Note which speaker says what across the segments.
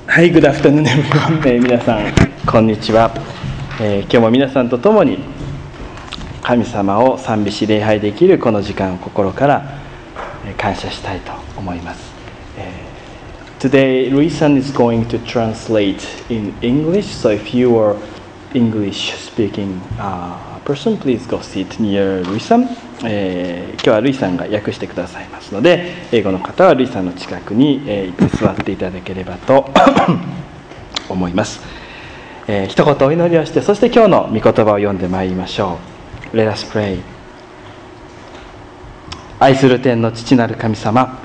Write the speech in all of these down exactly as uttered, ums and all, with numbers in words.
Speaker 1: はい、グッドアフタヌーン、えー、皆さんこんにちは、えー、今日も皆さんと共に神様を賛美し礼拝できるこの時間を心から感謝したいと思います。えー、Today, Luisan is going to translate in English, so if you are English speaking、uh, person, please go sit near Luisan、えー、今日はルイさんが訳してくださいますので、英語の方はルイさんの近くに、えー、行って座っていただければと思います。えー、一言お祈りをして、そして今日の御言葉を読んでまいりましょう。 Let us pray。 愛する天の父なる神様、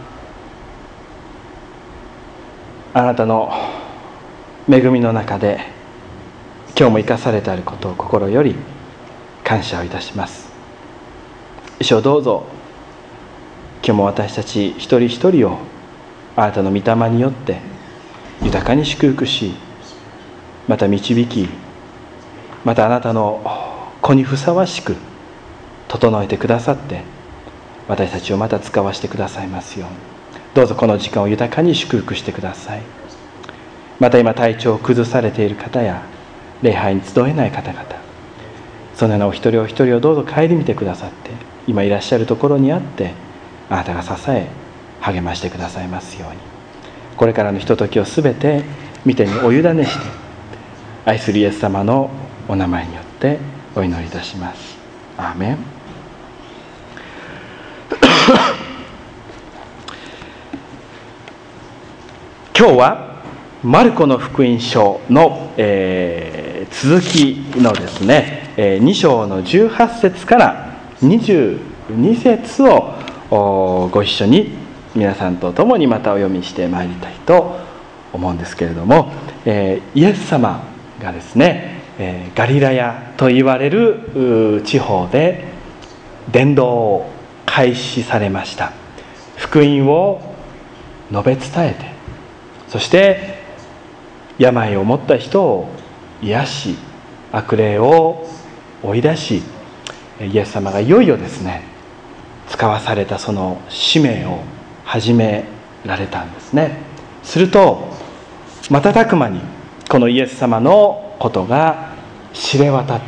Speaker 1: あなたの恵みの中で今日も生かされてあることを心より感謝をいたします。主をどうぞ今日も私たち一人一人をあなたの御霊によって豊かに祝福し、また導き、またあなたの子にふさわしく整えてくださって、私たちをまた使わせてくださいますように、どうぞこの時間を豊かに祝福してください。また今体調を崩されている方や礼拝に集えない方々、そのようなお一人お一人をどうぞ顧みてくださって、今いらっしゃるところにあってあなたが支え励ましてくださいますように、これからのひとときをすべて御手にお委ねして、愛するイエス様のお名前によってお祈りいたします。アーメン。今日はマルコの福音書の、えー、続きのですね、えー、に章のじゅうはち節からにじゅうに節をご一緒に皆さんと共にまたお読みしてまいりたいと思うんですけれども、えー、イエス様がですね、えー、ガリラヤと言われる地方で伝道を開始されました。福音を述べ伝えて、そして病を持った人を癒し、悪霊を追い出し、イエス様がいよいよですね、使わされたその使命を始められたんですね。すると瞬く間にこのイエス様のことが知れ渡って、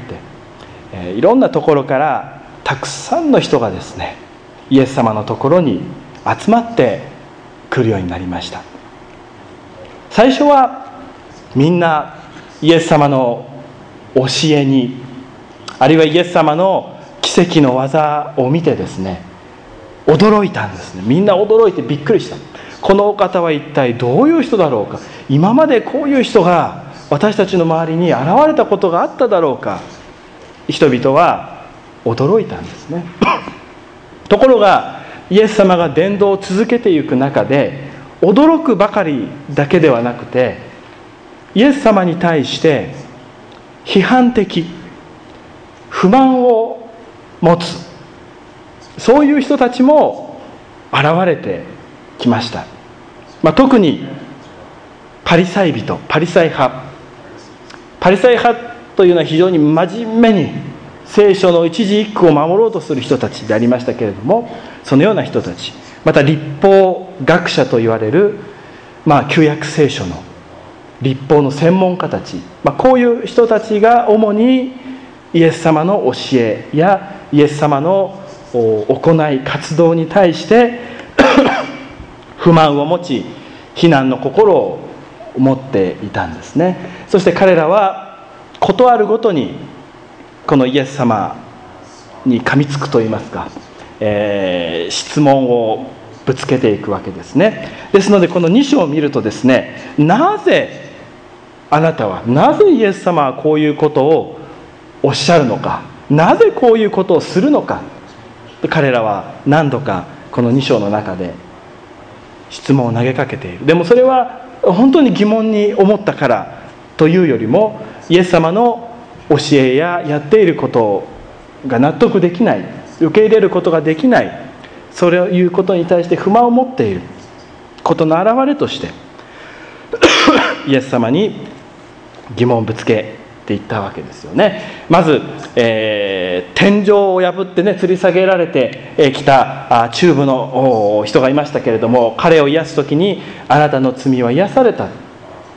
Speaker 1: いろんなところからたくさんの人がですね、イエス様のところに集まってくるようになりました。最初はみんなイエス様の教えに、あるいはイエス様の奇跡の技を見てですね、驚いたんですね。みんな驚いてびっくりした。このお方は一体どういう人だろうか、今までこういう人が私たちの周りに現れたことがあっただろうか、人々は驚いたんですね。ところがイエス様が伝道を続けていく中で、驚くばかりだけではなくて、イエス様に対して批判的、不満を持つ、そういう人たちも現れてきました。まあ、特にパリサイ人、パリサイ派パリサイ派というのは非常に真面目に聖書の一字一句を守ろうとする人たちでありましたけれども、そのような人たち、また律法学者と言われる、まあ、旧約聖書の律法の専門家たち、まあ、こういう人たちが主にイエス様の教えやイエス様の行い活動に対して不満を持ち、非難の心を持っていたんですね。そして彼らは事あるごとにこのイエス様に噛みつくといいますか、えー、質問をぶつけていくわけですね。ですのでこのに章を見るとですね、なぜあなたは、なぜイエス様はこういうことをおっしゃるのか、なぜこういうことをするのか、彼らは何度かこのに章の中で質問を投げかけている。でもそれは本当に疑問に思ったからというよりも、イエス様の教えややっていることが納得できない、受け入れることができない、そういうことに対して不満を持っていることの表れとしてイエス様に疑問をぶつけていったわけですよね。まず、えー、天井を破ってね、吊り下げられてきたチューブの人がいましたけれども、彼を癒す時にあなたの罪は癒された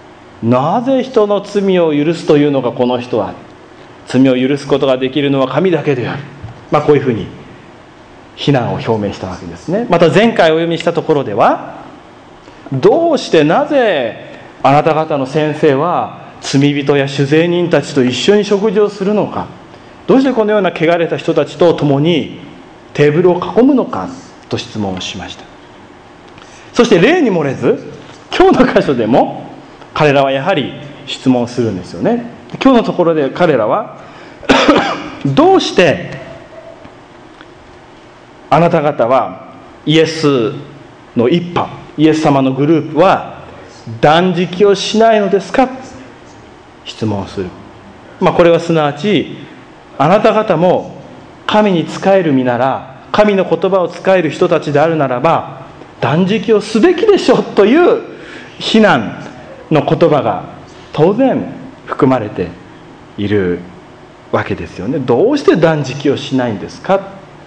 Speaker 1: なぜ人の罪を許すというのか、この人は。罪を許すことができるのは神だけである。まあ、こういうふうに非難を表明したわけですね。また前回お読みしたところでは、どうしてなぜあなた方の先生は罪人や酒税人たちと一緒に食事をするのか、どうしてこのような汚れた人たちと共にテーブルを囲むのかと質問をしました。そして例に漏れず、今日の箇所でも彼らはやはり質問するんですよね。今日のところで彼らはどうしてあなた方はイエスの一派、イエス様のグループは断食をしないのですか、質問をする。まあ、これはすなわち、あなた方も神に仕える身なら、神の言葉を仕える人たちであるならば断食をすべきでしょという非難の言葉が当然含まれているわけですよね。どうして断食をしないんですか。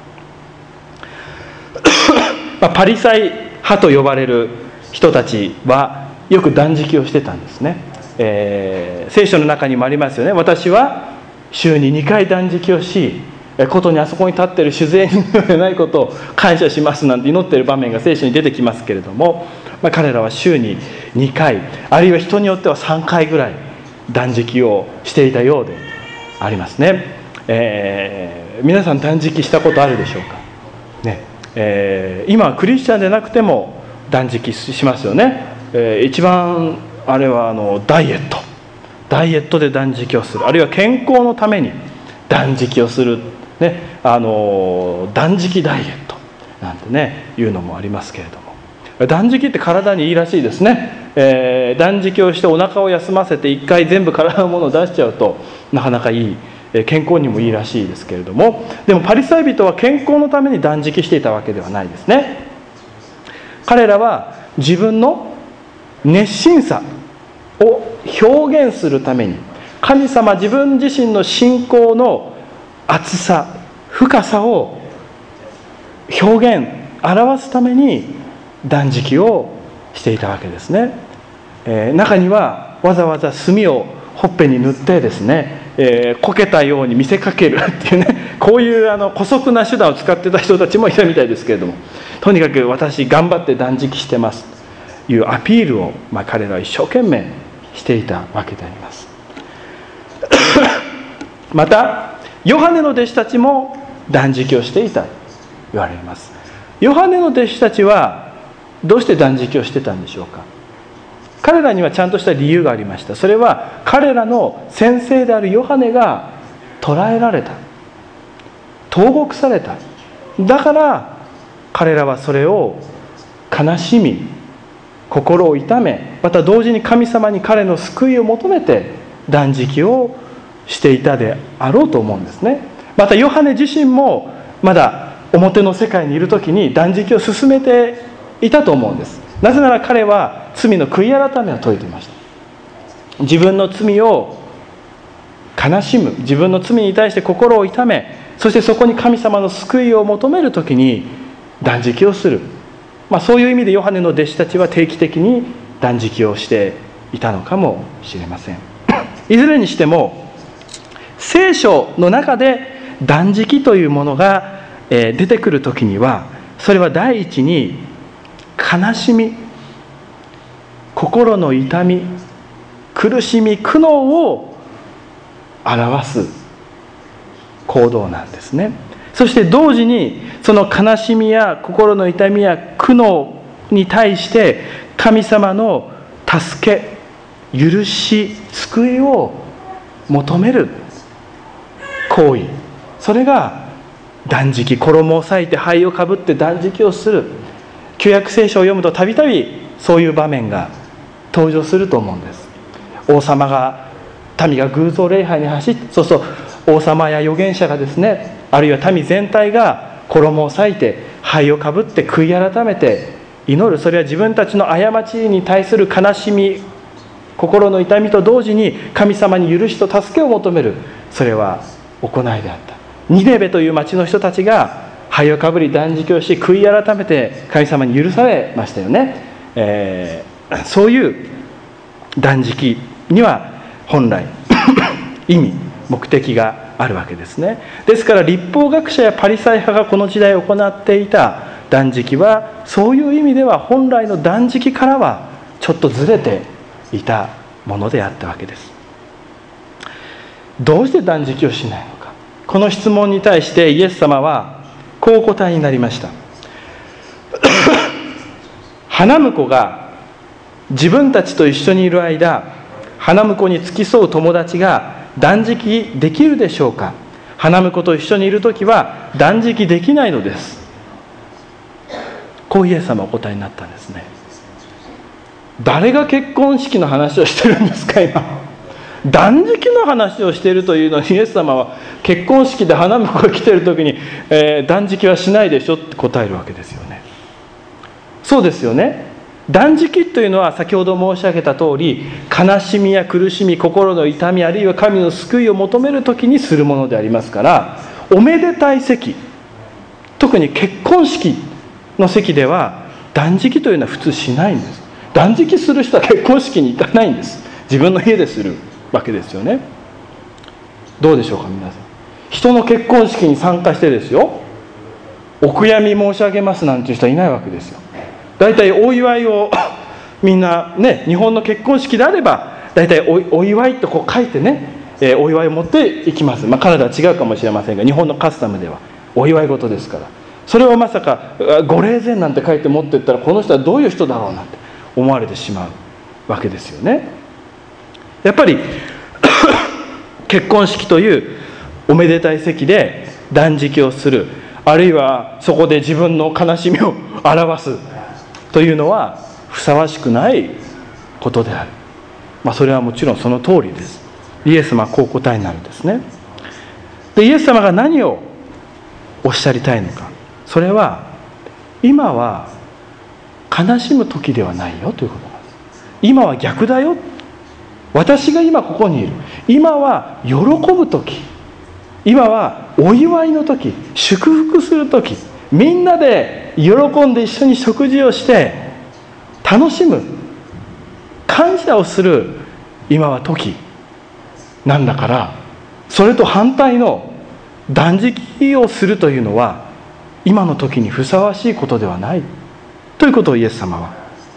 Speaker 1: まあ、パリサイ派と呼ばれる人たちはよく断食をしてたんですね。えー、聖書の中にもありますよね。私は週ににかい断食をし、ことにあそこに立っている酒税人でないことを感謝しますなんて祈っている場面が聖書に出てきますけれども、まあ、彼らは週ににかい、あるいは人によってはさんかいぐらい断食をしていたようでありますね。えー、皆さん断食したことあるでしょうか、ね。えー、今はクリスチャンでなくても断食しますよね。えー、一番あれはあのダイエットダイエットで断食をする、あるいは健康のために断食をする、ね、あの断食ダイエットなんてねいうのもありますけれども、断食って体にいいらしいですね。えー、断食をしてお腹を休ませて一回全部体のものを出しちゃうとなかなかいい、健康にもいいらしいですけれども、でもパリサイ人は健康のために断食していたわけではないですね。彼らは自分の熱心さを表現するために、神様自分自身の信仰の厚さ深さを表現表すために断食をしていたわけですね。えー、中にはわざわざ墨をほっぺに塗ってですね、えー、こけたように見せかけるっていうね、こういうあの姑息な手段を使ってた人たちもいたみたいですけれども、とにかく私頑張って断食してますというアピールを、まあ、彼らは一生懸命していたわけであります。またヨハネの弟子たちも断食をしていたと言われます。ヨハネの弟子たちはどうして断食をしてたんでしょうか。彼らにはちゃんとした理由がありました。それは彼らの先生であるヨハネが捕らえられた、投獄された。だから彼らはそれを悲しみ、心を痛め、また同時に神様に彼の救いを求めて断食をしていたであろうと思うんですね。またヨハネ自身もまだ表の世界にいる時に断食を進めていたと思うんです。なぜなら彼は罪の悔い改めを説いていました。自分の罪を悲しむ、自分の罪に対して心を痛め、そしてそこに神様の救いを求める時に断食をする、まあ、そういう意味でヨハネの弟子たちは定期的に断食をしていたのかもしれません。いずれにしても聖書の中で断食というものが出てくるときには、それは第一に悲しみ、心の痛み、苦しみ、苦悩を表す行動なんですね。そして同時にその悲しみや心の痛みや苦悩に対して神様の助け、許し、救いを求める行為、それが断食、衣を裂いて灰をかぶって断食をする。旧約聖書を読むとたびたびそういう場面が登場すると思うんです。王様が民が偶像礼拝に走って、そうそう王様や預言者がですね、あるいは民全体が衣を裂いて灰をかぶって悔い改めて祈る。それは自分たちの過ちに対する悲しみ、心の痛みと同時に神様に許しと助けを求める、それは行いであった。ニネベという町の人たちが灰をかぶり断食をし、悔い改めて神様に許されましたよね。えー、そういう断食には本来意味目的があるわけですね。ですから律法学者やパリサイ派がこの時代行っていた断食は、そういう意味では本来の断食からはちょっとずれていたものであったわけです。どうして断食をしないのか、この質問に対してイエス様はこうお答えになりました。花婿が自分たちと一緒にいる間、花婿に付き添う友達が断食できるでしょうか。花婿と一緒にいるときは断食できないのです。こうイエス様はお答えになったんですね。誰が結婚式の話をしてるんですか今。断食の話をしているというのに、イエス様は結婚式で花婿が来ているときに、えー、断食はしないでしょって答えるわけですよね。そうですよね。断食というのは先ほど申し上げた通り、悲しみや苦しみ、心の痛み、あるいは神の救いを求めるときにするものでありますから、おめでたい席、特に結婚式の席では断食というのは普通しないんです。断食する人は結婚式に行かないんです。自分の家でするわけですよね。どうでしょうか皆さん。人の結婚式に参加してですよ、お悔やみ申し上げますなんていう人はいないわけですよ。だいたいお祝いをみんなね、日本の結婚式であればだいたい お, お祝いとこう書いてね、えー、お祝いを持っていきます。まあ、カナダは違うかもしれませんが、日本のカスタムではお祝い事ですから、それをまさかご霊前なんて書いて持っていったら、この人はどういう人だろうなんて思われてしまうわけですよね。やっぱり結婚式というおめでたい席で断食をする、あるいはそこで自分の悲しみを表すというのはふさわしくないことである。まあ、それはもちろんその通りです。イエス様はこう答えになるんですね。で、イエス様が何をおっしゃりたいのか、それは今は悲しむ時ではないよということなんです。今は逆だよ。私が今ここにいる。今は喜ぶ時、今はお祝いの時、祝福する時、みんなで喜んで一緒に食事をして楽しむ、感謝をする今は時なんだから、それと反対の断食をするというのは今の時にふさわしいことではないということをイエス様は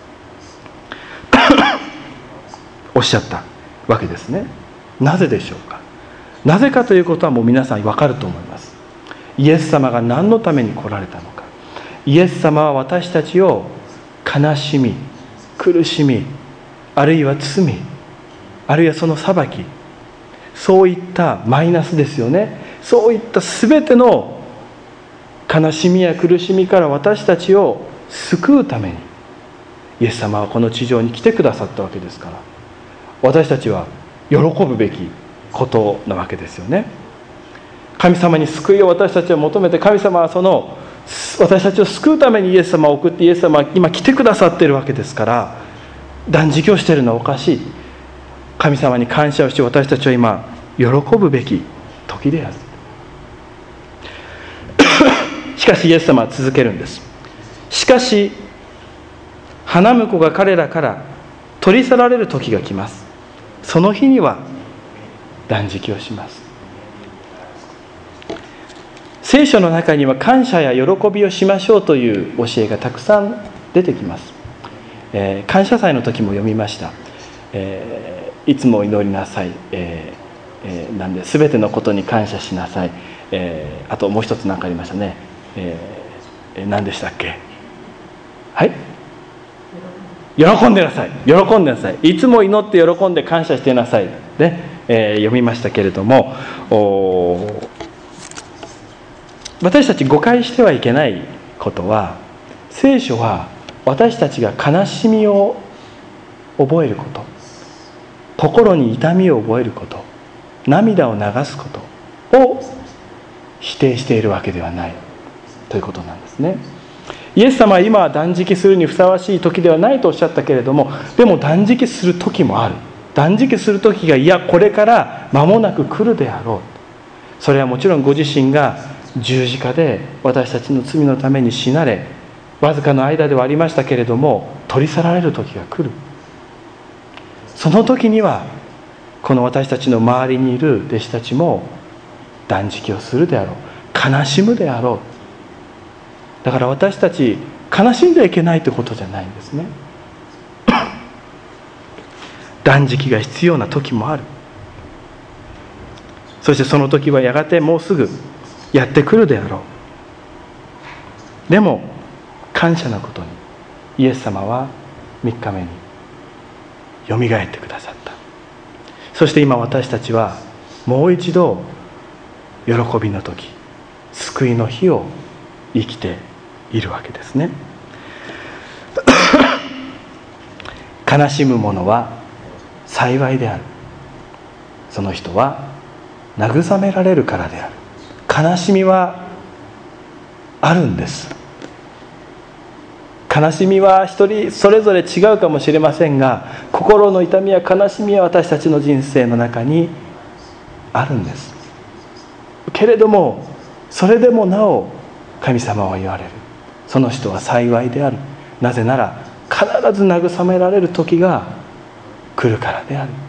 Speaker 1: おっしゃったわけですね。なぜでしょうか。なぜかということはもう皆さん分かると思います。イエス様が何のために来られたのか。イエス様は私たちを悲しみ、苦しみ、あるいは罪、あるいはその裁き、そういったマイナスですよね、そういった全ての悲しみや苦しみから私たちを救うためにイエス様はこの地上に来てくださったわけですから、私たちは喜ぶべきことなわけですよね。神様に救いを私たちは求めて、神様はその私たちを救うためにイエス様を送って、イエス様は今来てくださっているわけですから、断食をしているのはおかしい。神様に感謝をして私たちは今喜ぶべき時である。しかしイエス様は続けるんです。しかし花婿が彼らから取り去られる時が来ます。その日には断食をします。聖書の中には感謝や喜びをしましょうという教えがたくさん出てきます。えー、感謝祭の時も読みました。えー、いつも祈りなさい、えーえー、なんで全てのことに感謝しなさい、えー、あともう一つ何かありましたね、えー、何でしたっけ。はい、喜んでなさい、喜んでなさい、いつも祈って喜んで感謝してなさい、ねえー、読みましたけれども、私たち誤解してはいけないことは、聖書は私たちが悲しみを覚えること、心に痛みを覚えること、涙を流すことを否定しているわけではないということなんですね。イエス様は今は断食するにふさわしい時ではないとおっしゃったけれども、でも断食する時もある。断食する時が、いやこれから間もなく来るであろう。それはもちろんご自身が十字架で私たちの罪のために死なれ、わずかの間ではありましたけれども取り去られる時が来る。 その時にはこの私たちの周りにいる弟子たちも断食をするであろう、悲しむであろう。だから私たち悲しんではいけないということじゃないんですね。断食が必要な時もある。そしてその時はやがてもうすぐやってくるであろう。でも感謝なことにイエス様はみっかめによみがえってくださった。そして今私たちはもう一度喜びの時、救いの日を生きているわけですね。悲しむ者は幸いである。その人は慰められるからである。悲しみはあるんです。悲しみは一人それぞれ違うかもしれませんが、心の痛みや悲しみは私たちの人生の中にあるんです。けれどもそれでもなお神様は言われる。その人は幸いである。なぜなら必ず慰められる時が来るからである。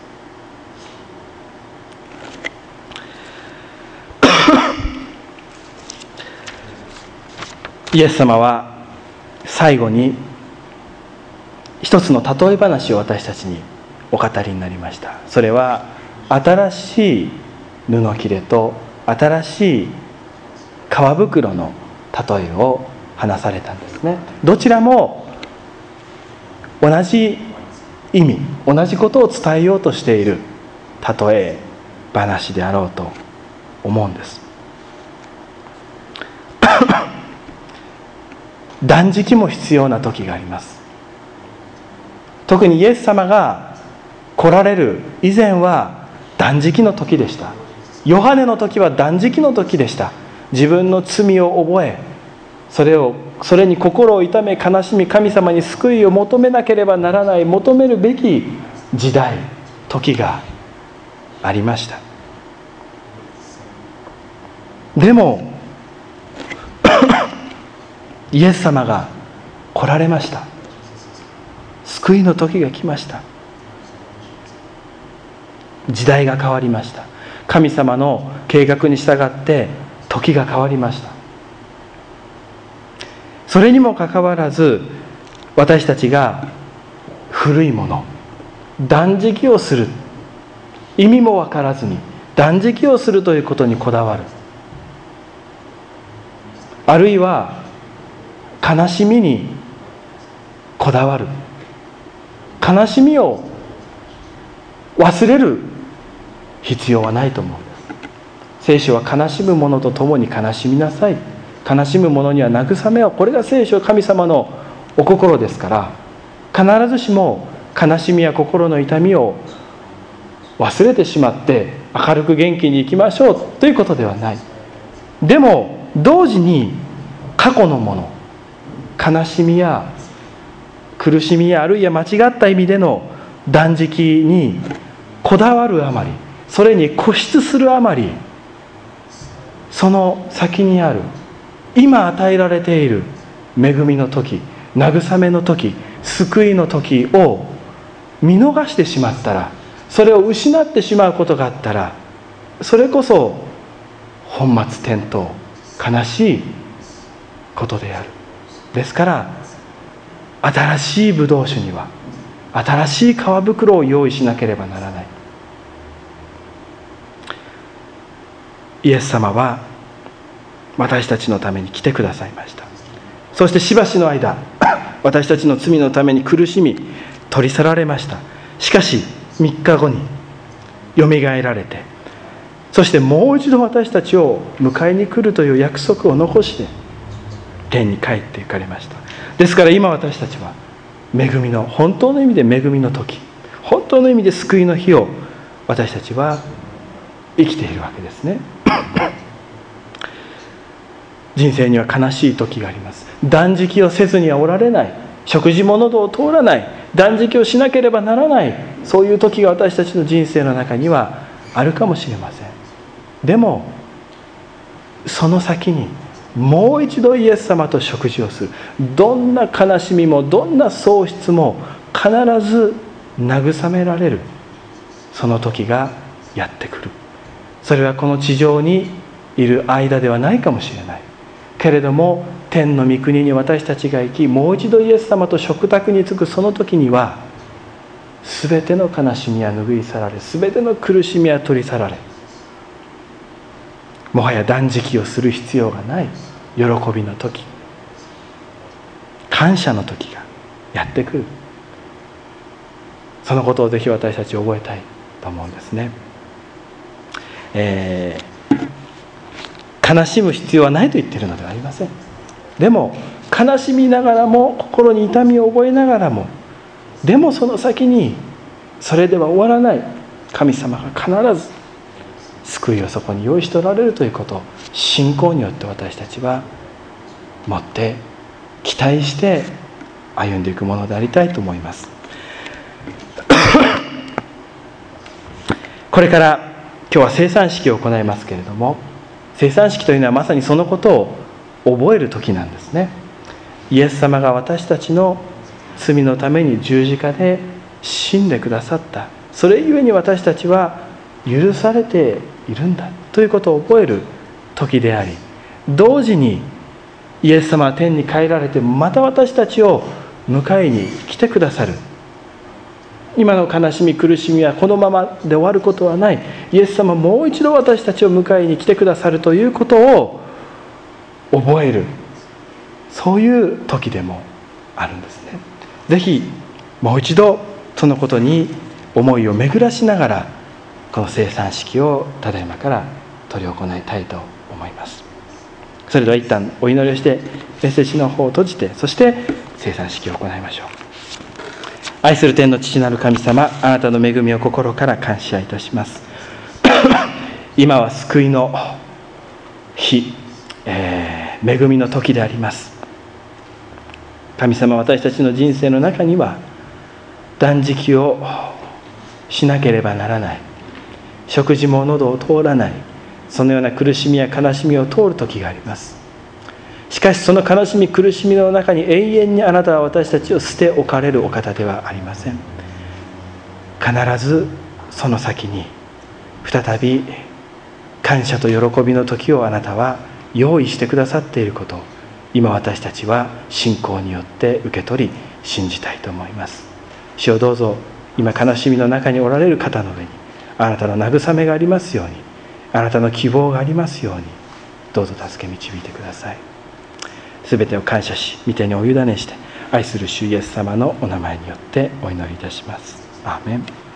Speaker 1: イエス様は最後に一つの例え話を私たちにお語りになりました。それは新しい布切れと新しい革袋の例えを話されたんですね。どちらも同じ意味、同じことを伝えようとしている例え話であろうと思うんです。断食も必要な時があります。特にイエス様が来られる以前は断食の時でした。ヨハネの時は断食の時でした。自分の罪を覚え、それをそれに心を痛め悲しみ、神様に救いを求めなければならない、求めるべき時代、時がありました。でもイエス様が来られました。救いの時が来ました。時代が変わりました。神様の計画に従って時が変わりました。それにもかかわらず私たちが古いもの、断食をする、意味も分からずに断食をするということにこだわる、あるいは悲しみにこだわる、悲しみを忘れる必要はないと思うんです。聖書は悲しむ者と共に悲しみなさい、悲しむ者には慰めを、これが聖書、神様のお心ですから、必ずしも悲しみや心の痛みを忘れてしまって明るく元気に生きましょうということではない。でも同時に過去のもの、悲しみや苦しみや、あるいは間違った意味での断食にこだわるあまり、それに固執するあまり、その先にある今与えられている恵みの時、慰めの時、救いの時を見逃してしまったら、それを失ってしまうことがあったら、それこそ本末転倒、悲しいことである。ですから新しいブドウ酒には新しい皮袋を用意しなければならない。イエス様は私たちのために来てくださいました。そしてしばしの間私たちの罪のために苦しみ取り去られました。しかしみっかごによみがえられて、そしてもう一度私たちを迎えに来るという約束を残して天に帰って行かれました。ですから今私たちは恵みの、本当の意味で恵みの時、本当の意味で救いの日を私たちは生きているわけですね。人生には悲しい時があります。断食をせずにはおられない、食事も喉を通らない、断食をしなければならない、そういう時が私たちの人生の中にはあるかもしれません。でもその先にもう一度イエス様と食事をする、どんな悲しみもどんな喪失も必ず慰められるその時がやってくる。それはこの地上にいる間ではないかもしれないけれども、天の御国に私たちが行き、もう一度イエス様と食卓に着くその時には、すべての悲しみは拭い去られ、すべての苦しみは取り去られ、もはや断食をする必要がない喜びの時、感謝の時がやってくる。そのことをぜひ私たち覚えたいと思うんですね。えー、悲しむ必要はないと言っているのではありません。でも悲しみながらも、心に痛みを覚えながらも、でもその先にそれでは終わらない、神様が必ず救いをそこに用意しておられるということを信仰によって私たちは持って期待して歩んでいくものでありたいと思います。これから今日は聖餐式を行いますけれども、聖餐式というのはまさにそのことを覚える時なんですね。イエス様が私たちの罪のために十字架で死んでくださった、それゆえに私たちは許されているんだということを覚える時であり、同時にイエス様は天に帰られてまた私たちを迎えに来てくださる。今の悲しみ苦しみはこのままで終わることはない。イエス様はもう一度私たちを迎えに来てくださるということを覚える、そういう時でもあるんですね。ぜひもう一度そのことに思いを巡らしながら、この聖餐式をただいまから執り行いたいと思います。それでは一旦お祈りをしてメッセージの方を閉じて、そして聖餐式を行いましょう。愛する天の父なる神様、あなたの恵みを心から感謝いたします。今は救いの日、えー、恵みの時であります。神様、私たちの人生の中には断食をしなければならない、食事も喉を通らない、そのような苦しみや悲しみを通る時があります。しかしその悲しみ苦しみの中に永遠にあなたは私たちを捨て置かれるお方ではありません。必ずその先に再び感謝と喜びの時をあなたは用意してくださっていることを、今私たちは信仰によって受け取り信じたいと思います。主をどうぞ今悲しみの中におられる方の上にあなたの慰めがありますように、あなたの希望がありますように、どうぞ助け導いてください。すべてを感謝し、御手にお委ねして、愛する主イエス様のお名前によってお祈りいたします。アーメン。